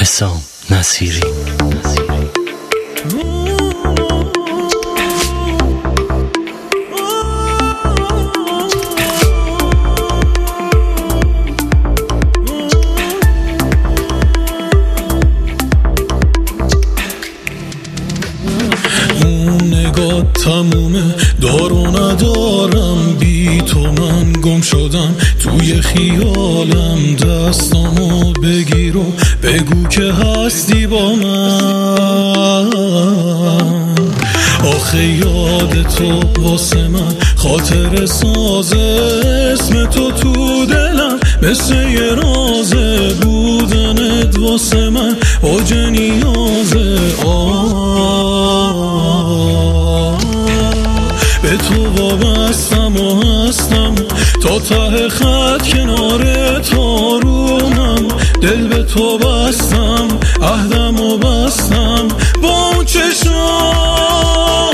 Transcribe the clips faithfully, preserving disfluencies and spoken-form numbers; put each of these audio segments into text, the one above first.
حسام نصیری. تمومه دار و ندارم، بی تو من گم شدم توی خیالم. دستامو بگیر و بگو که هستی با من. آخه یاد تو واسه من خاطر سازه، اسم تو تو دلم مثل یه رازه. بودنت واسه من اوج نیازه. به تو وابستم و هستم تا ته خط کنار تو رومم. دل به تو بستم عهدم و بستم با اون چشام.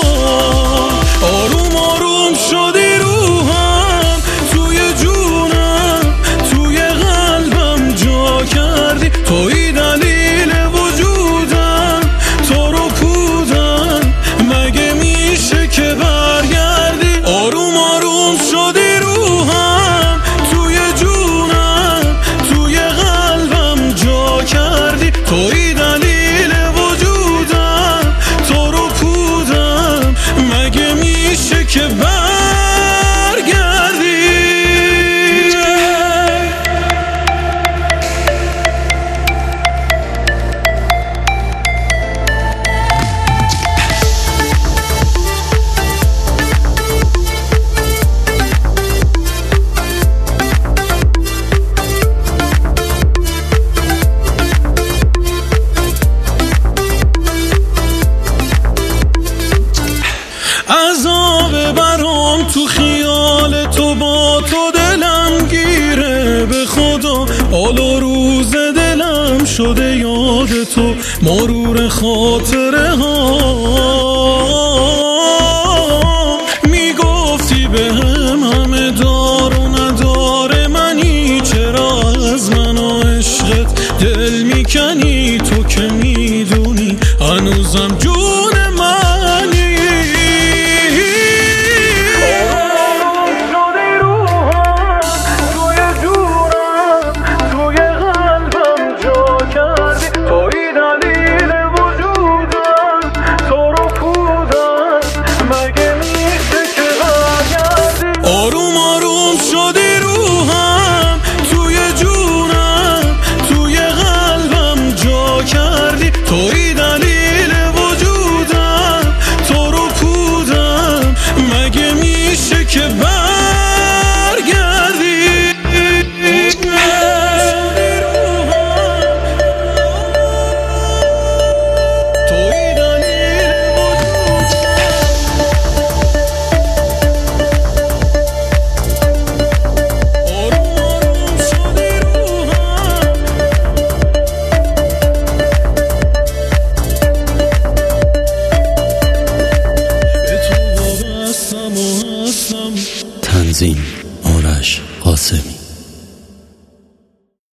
آروم آروم شدی روحم، توی جونم توی قلبم جا کردی. توی دلیل وجودم، تو رو کودم مگه میشه که برگردی. آروم آروم شدی روحم، توی جونم توی قلبم جا کردی. توی دلیل وجودم، تو رو کودم مگه میشه که برگردی. عذاب برام تو خیال تو، با تو دلم گیره. به خدا حال و روز دلم شده یاد تو، مرور خاطره ها. میگفتی به هم همه دار و نداره منی، چرا از من و عشقت دل میکنی؟ تو که میدونی هنوزم جو